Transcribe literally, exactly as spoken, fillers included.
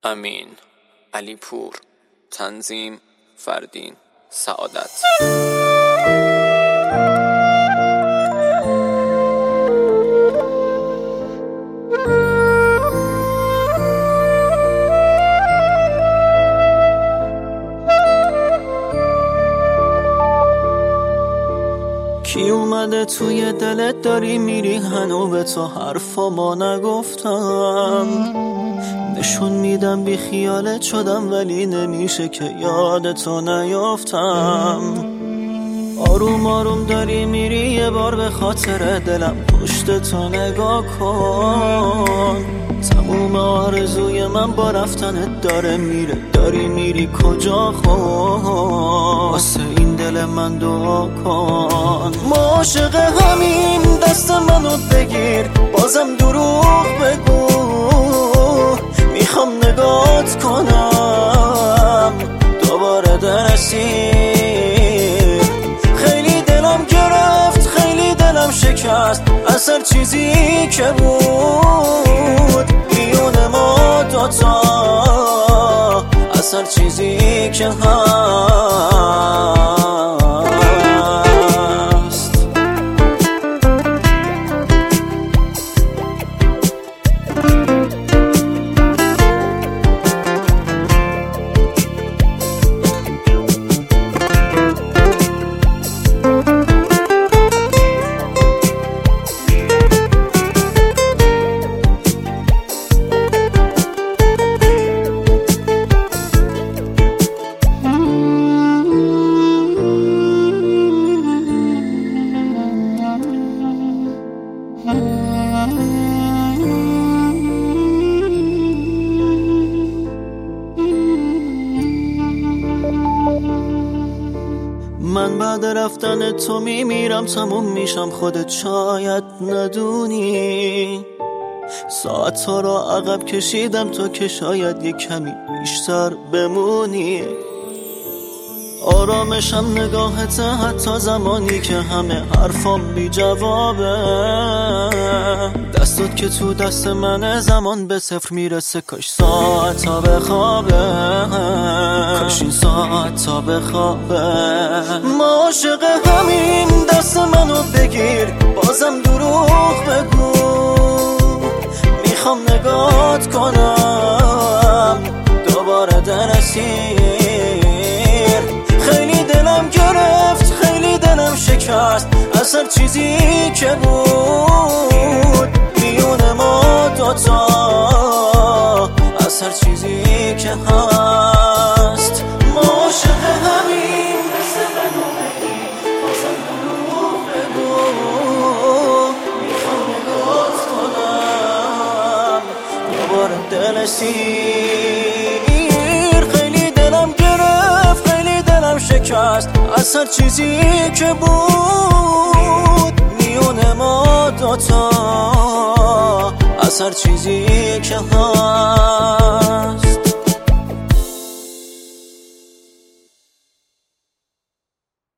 امین علیپور. تنظیم فردین سعادت. کی اومده توی دلت داری میری هنو به تو حرفا ما نگفتم، نشون میدم بی خیالت شدم ولی نمیشه که یادتو نیافتم. آروم آروم داری میری یه بار به خاطر دلم پشت تو نگاه کن. تموم آرزوی من با رفتنت داره میره، داری میری کجا خون؟ واسه این دل من دعا کن. ما عاشق همین، دست منو بگیر بازم دروغ بگو، میخوام نگات کنم دوباره درسی. خیلی دلم گرفت، خیلی دلم شکست از هر چیزی که بود میون ما دوتا، از هر چیزی که هست. من بعد رفتن تو میمیرم، تموم میشم خودت شاید ندونی. ساعت ها را عقب کشیدم تو که شاید یک کمی بیشتر بمونی. آرامشم نگاهته حتی زمانی که همه حرفام بی جوابه. دستت که تو دست منه زمان به صفر میرسه، کاش ساعت ها بخوابه، کاش این ساعت ها بخوابه. ما عاشق همین، دست منو بگیر بازم دروغ بگو، میخوام نگات کنم دوباره درسی. خیلی دلم گرفت، خیلی دلم شکست از هر چیزی که بود میون ما دوتا، از هر چیزی که هست. ما عاشق همین، دست منو بگیر بازم دروغ بگو، میخوام نگات کنم دوباره دل سیر. خیلی دلم گرفت، خیلی دلم شکست از هر چیزی که بود میون ما دوتا، از هر چیزی که هست.